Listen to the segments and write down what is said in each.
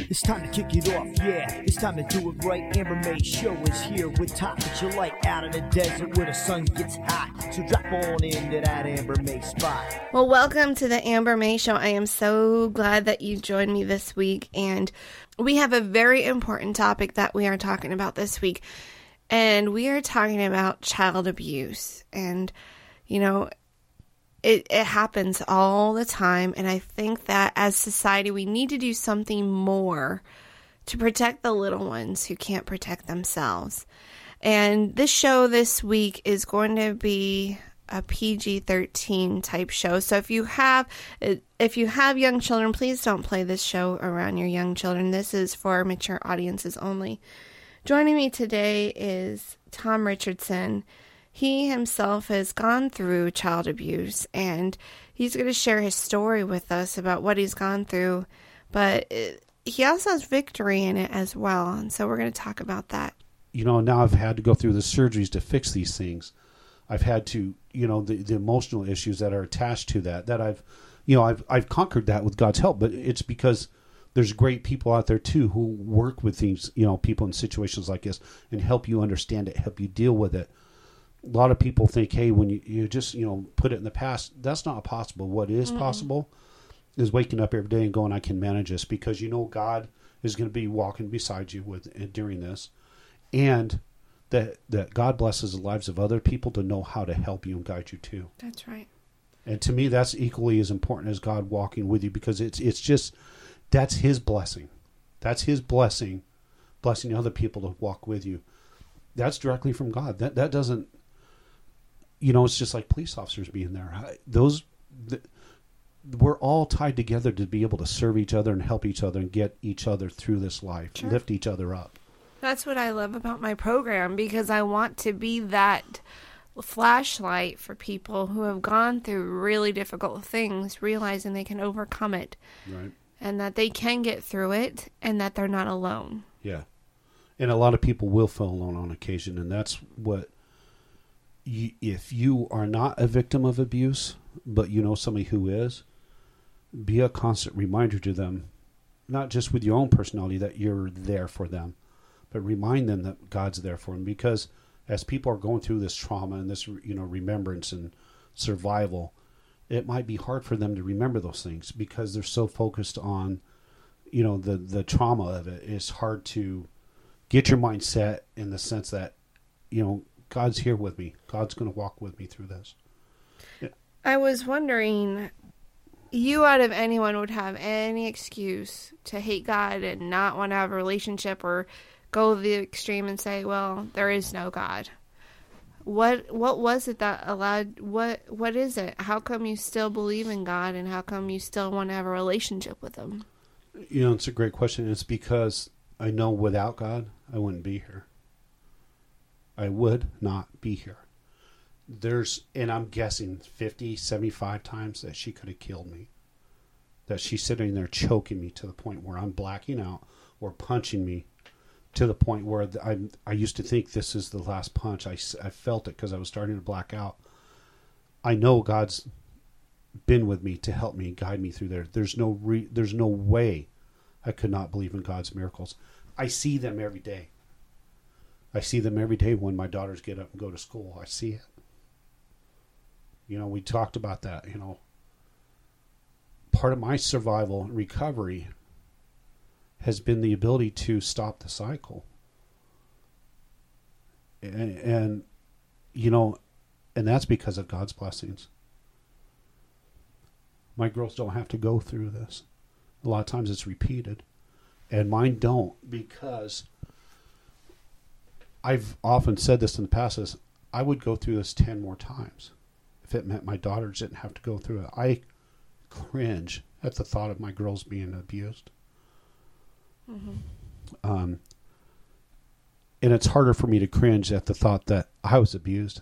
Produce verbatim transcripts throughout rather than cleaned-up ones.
It's time to kick it off, yeah. It's time to do it right. Amber May Show is here with topics you like out in the desert where the sun gets hot. So drop on into that Amber May spot. Well, welcome to the Amber May Show. I am so glad that you joined me this week. And we have a very important topic that we are talking about this week. And we are talking about child abuse. And, you know, It, it happens all the time, and I think that as society, we need to do something more to protect the little ones who can't protect themselves. And this show this week is going to be a P G thirteen type show. So if you have if you have young children, please don't play this show around your young children. This is for mature audiences only. Joining me today is Tom Richardson. He himself has gone through child abuse, and he's going to share his story with us about what he's gone through, but it, he also has victory in it as well, and so we're going to talk about that. You know, now I've had to go through the surgeries to fix these things. I've had to, you know, the, the emotional issues that are attached to that, that I've, you know, I've I've conquered that with God's help, but it's because there's great people out there, too, who work with things, you know, people in situations like this and help you understand it, help you deal with it. A lot of people think, hey, when you, you just, you know, put it in the past, that's not possible. What is mm-hmm. possible is waking up every day and going, I can manage this, because you know God is going to be walking beside you with during this, and that that God blesses the lives of other people to know how to help you and guide you too. That's right. And to me, that's equally as important as God walking with you, because it's it's just, that's His blessing. That's His blessing, blessing other people to walk with you. That's directly from God. That that doesn't, you know, it's just like police officers being there. Those, the, we're all tied together to be able to serve each other and help each other and get each other through this life, sure. Lift each other up. That's what I love about my program, because I want to be that flashlight for people who have gone through really difficult things, realizing they can overcome it, right, and that they can get through it, and that they're not alone. Yeah. And a lot of people will feel alone on occasion, and that's what, if you are not a victim of abuse, but you know somebody who is, be a constant reminder to them, not just with your own personality, that you're there for them, but remind them that God's there for them. Because as people are going through this trauma and this, you know, remembrance and survival, it might be hard for them to remember those things because they're so focused on, you know, the, the trauma of it. It's hard to get your mind set in the sense that, you know, God's here with me. God's going to walk with me through this. Yeah. I was wondering, you out of anyone would have any excuse to hate God and not want to have a relationship, or go the extreme and say, well, there is no God. What what was it that allowed, what what is it? How come you still believe in God, and how come you still want to have a relationship with Him? You know, it's a great question. It's because I know without God, I wouldn't be here. I would not be here. There's, and I'm guessing fifty, seventy-five times that she could have killed me. That she's sitting there choking me to the point where I'm blacking out, or punching me to the point where I I used to think this is the last punch. I, I felt it because I was starting to black out. I know God's been with me to help me, guide me through there. There's no re, there's no way I could not believe in God's miracles. I see them every day. I see them every day when my daughters get up and go to school. I see it. You know, we talked about that, you know. Part of my survival and recovery has been the ability to stop the cycle. And, and, you know, and that's because of God's blessings. My girls don't have to go through this. A lot of times it's repeated. And mine don't, because I've often said this in the past, is I would go through this ten more times if it meant my daughters didn't have to go through it. I cringe at the thought of my girls being abused. Mm-hmm. Um, and it's harder for me to cringe at the thought that I was abused.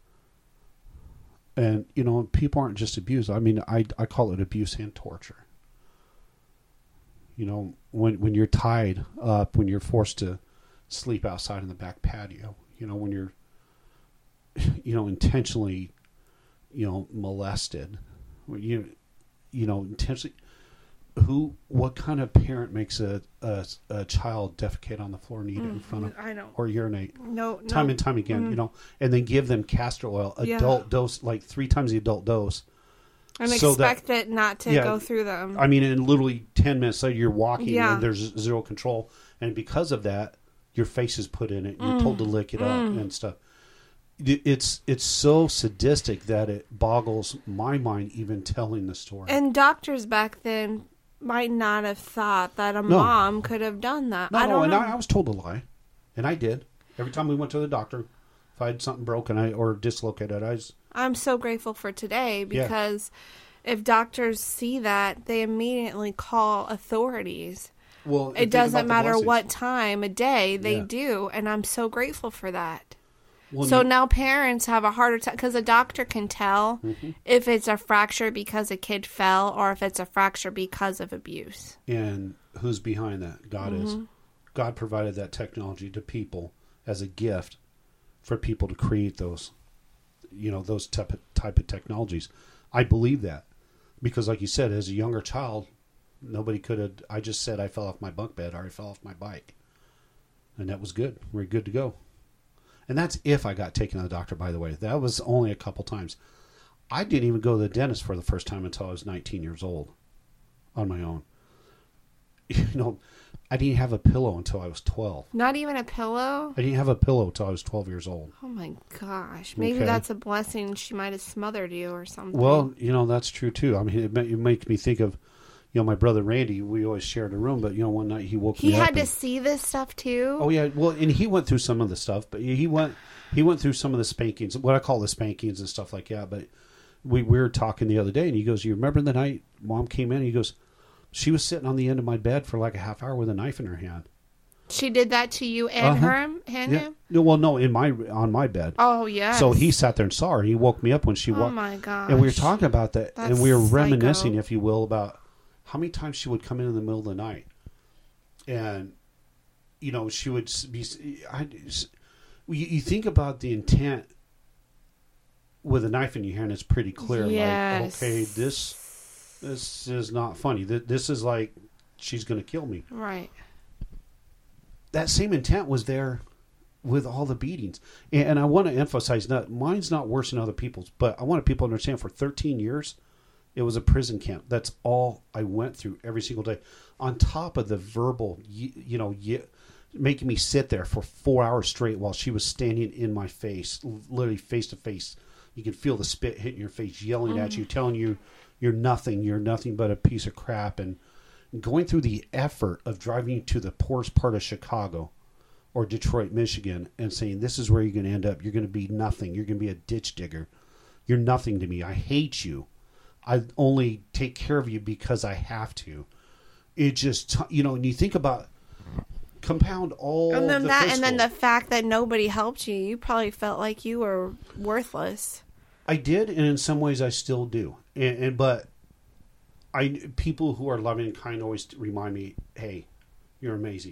And, you know, people aren't just abused. I mean, I, I call it abuse and torture. You know, when when you're tied up, when you're forced to sleep outside in the back patio, you know, when you're, you know, intentionally, you know, molested, when you, you know, intentionally, who, what kind of parent makes a, a, a child defecate on the floor and eat it in front of, I know. or urinate? No, no. Time and time again, Mm. you know, and then give them castor oil, Yeah. adult dose, like three times the adult dose. And so expect that- it not to yeah, go through them. I mean, in literally ten minutes later, you're walking Yeah. and there's zero control. And because of that, your face is put in it. And you're told to lick it up and stuff. It- It's it's so sadistic that it boggles my mind even telling the story. And doctors back then might not have thought that a No. mom could have done that. no, I no, don't and know. I, I was told to lie. And I did. Every time we went to the doctor, if I had something broken I, or dislocated, I was... I'm so grateful for today because if doctors see that, they immediately call authorities. Well, It doesn't matter what. what time a day they Yeah. do, and I'm so grateful for that. Well, So you- now parents have a harder time because a doctor can tell Mm-hmm. if it's a fracture because a kid fell or if it's a fracture because of abuse. And who's behind that? God is. God provided that technology to people as a gift for people to create those, you know, those type of, type of technologies. I believe that because, like you said, as a younger child, nobody could have. I just said I fell off my bunk bed or I fell off my bike, and that was good. We're good to go. And that's if I got taken to the doctor, by the way. That was only a couple times. I didn't even go to the dentist for the first time until I was nineteen years old on my own. You know, I didn't have a pillow until I was twelve. Not even a pillow? I didn't have a pillow until I was twelve years old. Oh my gosh. Maybe Okay. that's a blessing. She might have smothered you or something. Well, you know, that's true too. I mean, it, ma- it makes me think of, you know, my brother Randy. We always shared a room, but, you know, one night he woke he me up. had to and- see this stuff too? Oh yeah, well, and he went through some of the stuff, but he went he went through some of the spankings, what I call the spankings and stuff like that. But we, we were talking the other day, and he goes, "You remember the night Mom came in?" He goes, "She was sitting on the end of my bed for like a half hour with a knife in her hand." She did that to you and Uh-huh. her and Yeah. him? No, well, no, in my on my bed. Oh, yeah. So he sat there and saw her. He woke me up when she Oh, walked. my gosh. And we were talking about that, That's and we were psycho. reminiscing, if you will, about how many times she would come in in the middle of the night, and you know she would be. I, you, you think about the intent with a knife in your hand; it's pretty clear. Yes. Like, okay, this this is not funny. Th- This is like she's going to kill me. Right. That same intent was there with all the beatings. And, and I want to emphasize that mine's not worse than other people's, but I want people to understand for thirteen years, it was a prison camp. That's all I went through every single day. On top of the verbal, you, you know, you, making me sit there for four hours straight while she was standing in my face, literally face to face. You can feel the spit hitting your face, yelling at you, telling you you're nothing, you're nothing but a piece of crap. And going through the effort of driving to the poorest part of Chicago or Detroit, Michigan, and saying, this is where you're going to end up. You're going to be nothing. You're going to be a ditch digger. You're nothing to me. I hate you. I only take care of you because I have to. It just, you know, and you think about, compound all And then the that, physical. and then the fact that nobody helped you, you probably felt like you were worthless. I did, and in some ways I still do. And, and but I people who are loving and kind always remind me, hey, you're amazing.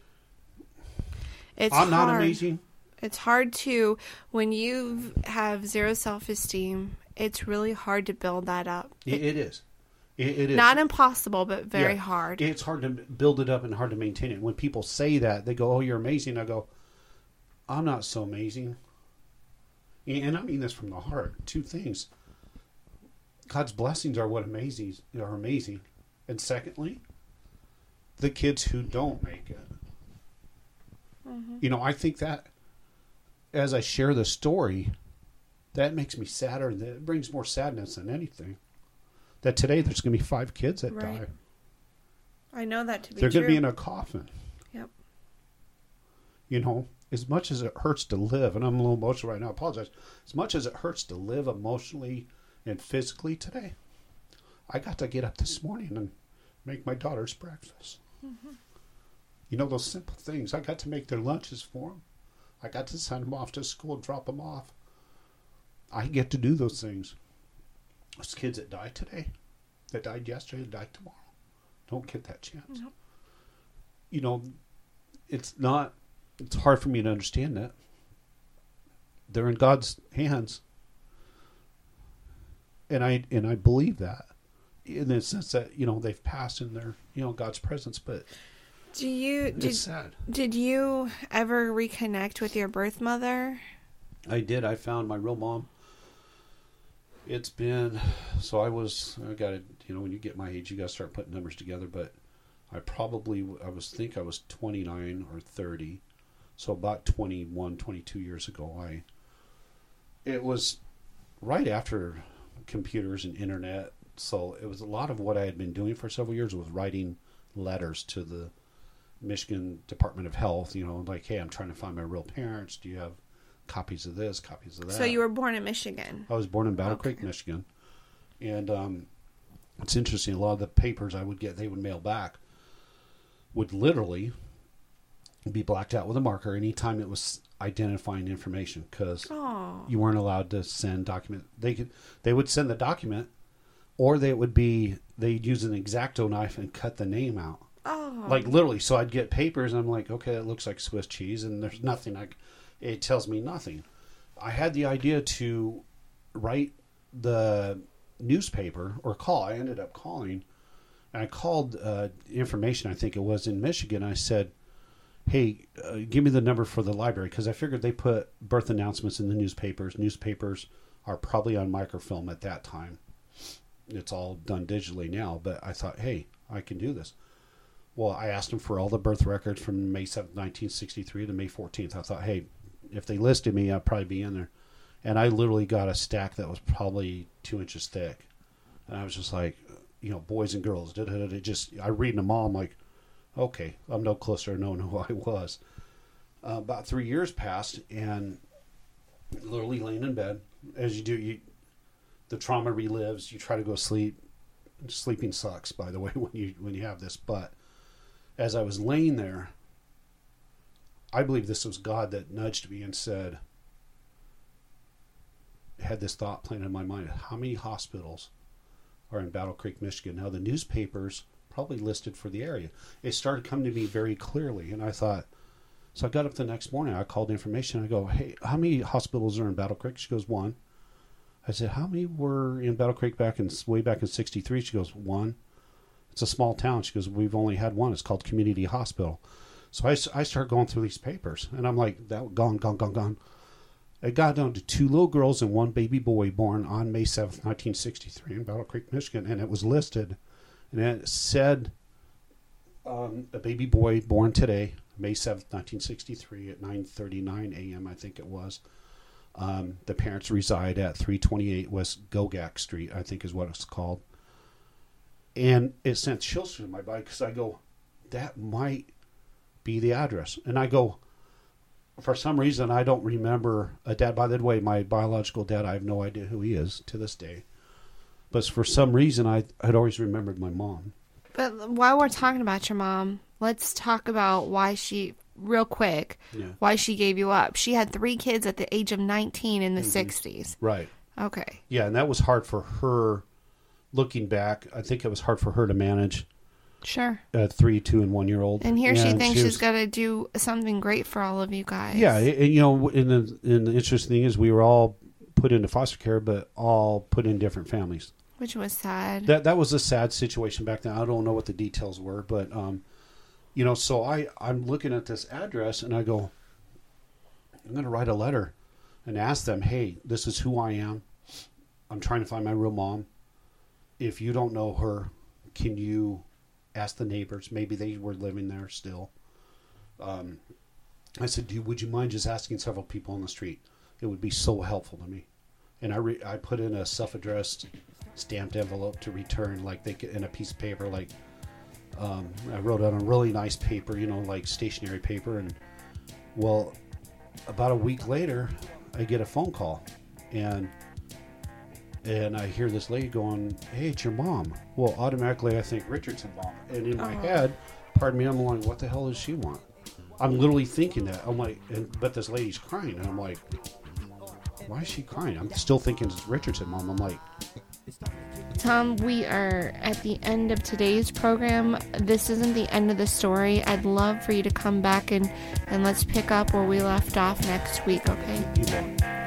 It's I'm not hard. amazing. It's hard to, when you have zero self-esteem, it's really hard to build that up. It, it is. It, it is. Not impossible, but very Yeah. hard. It's hard to build it up and hard to maintain it. When people say that, they go, oh, you're amazing. I go, I'm not so amazing. And I mean this from the heart. Two things. God's blessings are what amazing are amazing. And secondly, the kids who don't make it. Mm-hmm. You know, I think that as I share the story, that makes me sadder. That brings more sadness than anything. That today there's going to be five kids that Right. die. I know that to be They're true. going to be in a coffin. Yep. You know, as much as it hurts to live, and I'm a little emotional right now, I apologize. As much as it hurts to live emotionally and physically today, I got to get up this morning and make my daughter's breakfast. Mm-hmm. You know, those simple things. I got to make their lunches for them. I got to send them off to school and drop them off. I get to do those things. Those kids that died today, that died yesterday, that died tomorrow, don't get that chance. Nope. You know, it's not, it's hard for me to understand that. They're in God's hands. And I and I believe that. in the sense that, you know, they've passed in their, you know, God's presence, but Do you did, it's sad. Did you ever reconnect with your birth mother? I did. I found my real mom. It's been, so I was, I got to, you know, when you get my age, you got to start putting numbers together, but I probably, I was, think I was twenty-nine or thirty. So about twenty-one, twenty-two years ago, I, it was right after computers and internet. So it was a lot of what I had been doing for several years was writing letters to the Michigan Department of Health, you know, like, hey, I'm trying to find my real parents. Do you have copies of this, copies of that? So you were born in Michigan. I was born in Battle Okay. Creek, Michigan. And um, it's interesting. A lot of the papers I would get, they would mail back, would literally be blacked out with a marker anytime it was identifying information, because Oh. you weren't allowed to send document. They could, they would send the document, or they would be, they'd use an X-Acto knife and cut the name out. Oh. Like literally. So I'd get papers and I'm like, okay, it looks like Swiss cheese, and there's nothing. I, it tells me nothing. I had the idea to write the newspaper or call. I ended up calling, and I called uh, information, I think it was in Michigan. I said, hey, uh, give me the number for the library, because I figured they put birth announcements in the newspapers. Newspapers are probably on microfilm at that time. It's all done digitally now, but I thought, hey, I can do this. Well, I asked them for all the birth records from May seventh, nineteen sixty-three to May fourteenth. I thought, hey, if they listed me, I'd probably be in there. And I literally got a stack that was probably two inches thick. And I was just like, you know, boys and girls. Da, da, da, da, just, I reading them all. I'm like, okay, I'm no closer to knowing who I was. Uh, about three years passed, and literally laying in bed, as you do, you, the trauma relives. You try to go to sleep. Sleeping sucks, by the way, when you when you have this. But as I was laying there, I believe this was God that nudged me and said, had this thought playing in my mind, how many hospitals are in Battle Creek, Michigan? Now, the newspapers probably listed for the area. It started coming to me very clearly, and I thought, so I got up the next morning, I called information, I go, hey, how many hospitals are in Battle Creek? She goes, one. I said, how many were in Battle Creek back in way back in sixty-three? She goes, one. It's a small town. She goes, we've only had one. It's called Community Hospital. So I, I started going through these papers, and I'm like, that gone, gone, gone, gone. It got down to two little girls and one baby boy born on May seventh, nineteen sixty-three in Battle Creek, Michigan, and it was listed. And it said um, a baby boy born today, May seventh, nineteen sixty-three at nine thirty-nine a.m., I think it was. Um, the parents reside at three twenty-eight West Gogak Street, I think is what it's called. And it sent chills through my body, because I go, that might be the address. And I go, for some reason, I don't remember a dad. By the way, my biological dad, I have no idea who he is to this day. But for some reason, I had always remembered my mom. But while we're talking about your mom, let's talk about why she, real quick, Yeah. why she gave you up. She had three kids at the age of nineteen in the Mm-hmm. sixties. Right. Okay. Yeah, and that was hard for her. Looking back, I think it was hard for her to manage Sure. a three, two, and one-year-old. And here she thinks she she's was- got to do something great for all of you guys. Yeah, and you know, and the, and the interesting thing is we were all put into foster care, but all put in different families. Which was sad. That that was a sad situation back then. I don't know what the details were, but um, you know, so I I'm looking at this address and I go, I'm going to write a letter and ask them, hey, this is who I am. I'm trying to find my real mom. If you don't know her, can you ask the neighbors? Maybe they were living there still. Um, I said, Do, would you mind just asking several people on the street? It would be so helpful to me. And I re- I put in a self-addressed stamped envelope to return, like they could, in a piece of paper. Like um, I wrote on a really nice paper, you know, like stationery paper. And well, about a week later, I get a phone call, and and I hear this lady going, "Hey, it's your mom." Well, automatically I think Richardson mom, and in my Oh. head, pardon me, I'm like, "What the hell does she want?" I'm literally thinking that. I'm like, and, but this lady's crying, and I'm like, why is she crying? I'm still thinking it's Richardson mom. I'm like, Tom, we are at the end of today's program. This isn't the end of the story. I'd love for you to come back and, and let's pick up where we left off next week, okay? you know.